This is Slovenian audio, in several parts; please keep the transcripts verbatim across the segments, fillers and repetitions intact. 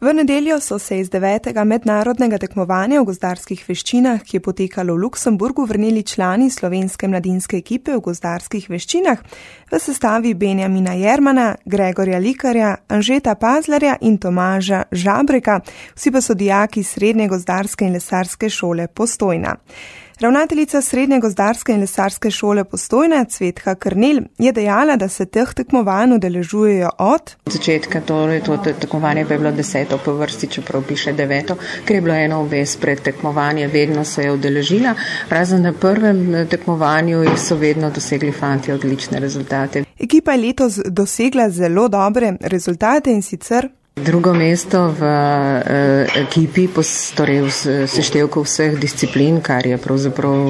V nedeljo so se iz devetega mednarodnega tekmovanja v gozdarskih veščinah, ki je potekalo v Luksemburgu, vrnili člani slovenske mladinske ekipe v gozdarskih veščinah v sestavi Benjamina Jermana, Gregorja Likarja, Anžeta Pazlarja in Tomaža Žabreka, vsi pa so dijaki Srednje gozdarske in lesarske šole Postojna. Ravnateljica Srednje gozdarske in lesarske šole Postojna, Cvetka Krnel, je dejala, da se teh tekmovanj udeležujejo od začetka, torej to tekmovanje pa je bilo deseto po vrsti, čeprav piše deveto, ker je bilo eno obvez pred tekmovanje, vedno se je udeležila, razen na prvem tekmovanju so vedno dosegli fanti odlične rezultate. Ekipa je letos dosegla zelo dobre rezultate in sicer drugo mesto v eh, ekipi, torej v seštevku vseh disciplin, kar je pravzaprav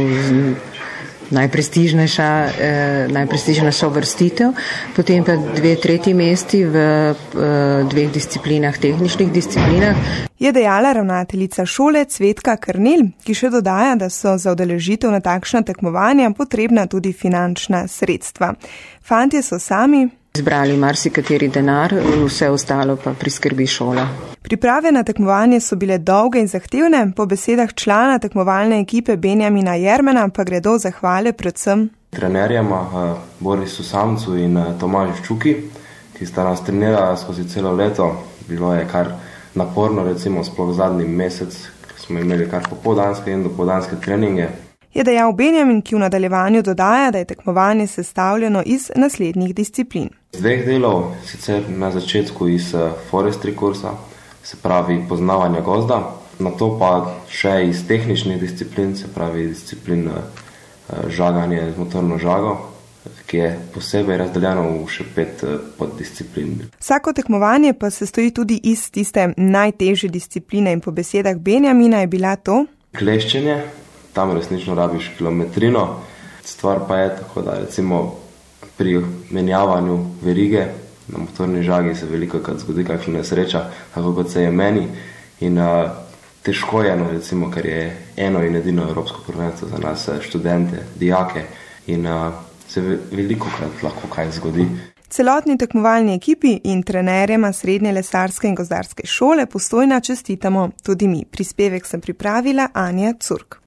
najprestižnejša, eh, najprestižnejša uvrstitev, potem pa dve tretji mesti v eh, dveh disciplinah, tehničnih disciplinah. Je dejala ravnateljica šole Cvetka Krnel, ki še dodaja, da so za udeležitev na takšna tekmovanja potrebna tudi finančna sredstva. Fantje so sami izbrali marsikateri denar, vse ostalo pa priskrbi šola. Priprave na tekmovanje so bile dolge in zahtevne, po besedah člana tekmovalne ekipe Benjamina Jermana pa gredo zahvale predvsem trenerjama Borisu Samcu in Tomažu Čuki, ki sta nas trenirala skozi celo leto. Bilo je kar naporno, recimo sploh zadnji mesec, ko smo imeli kar popoldanske in dopoldanske treninge. Je dejal Benjamin, ki v nadaljevanju dodaja, da je tekmovanje sestavljeno iz naslednjih disciplin. Z dveh delov, sicer na začetku iz forestry kursa, se pravi poznavanja gozda, na to pa še iz tehničnih disciplin, se pravi disciplin žaganje z motorno žago, ki je posebej razdeljeno v še pet poddisciplin. Vsako tekmovanje pa se stoji tudi iz tiste najtežje discipline in po besedah Benjamina je bila to kleščenje. Tam resnično rabiš kilometrino. Stvar pa je tako, da recimo pri menjavanju verige na motorni žagi se veliko krat zgodi kakšna nesreča, tako kot se je meni. In uh, težko je, no, recimo, ker je eno in edino evropsko prvenstvo za nas študente, dijake in uh, se veliko krat lahko kaj zgodi. Celotni tekmovalni ekipi in trenerjema Srednje lesarske in gozdarske šole Postojna čestitamo tudi mi. Prispevek sem pripravila Anja Curk.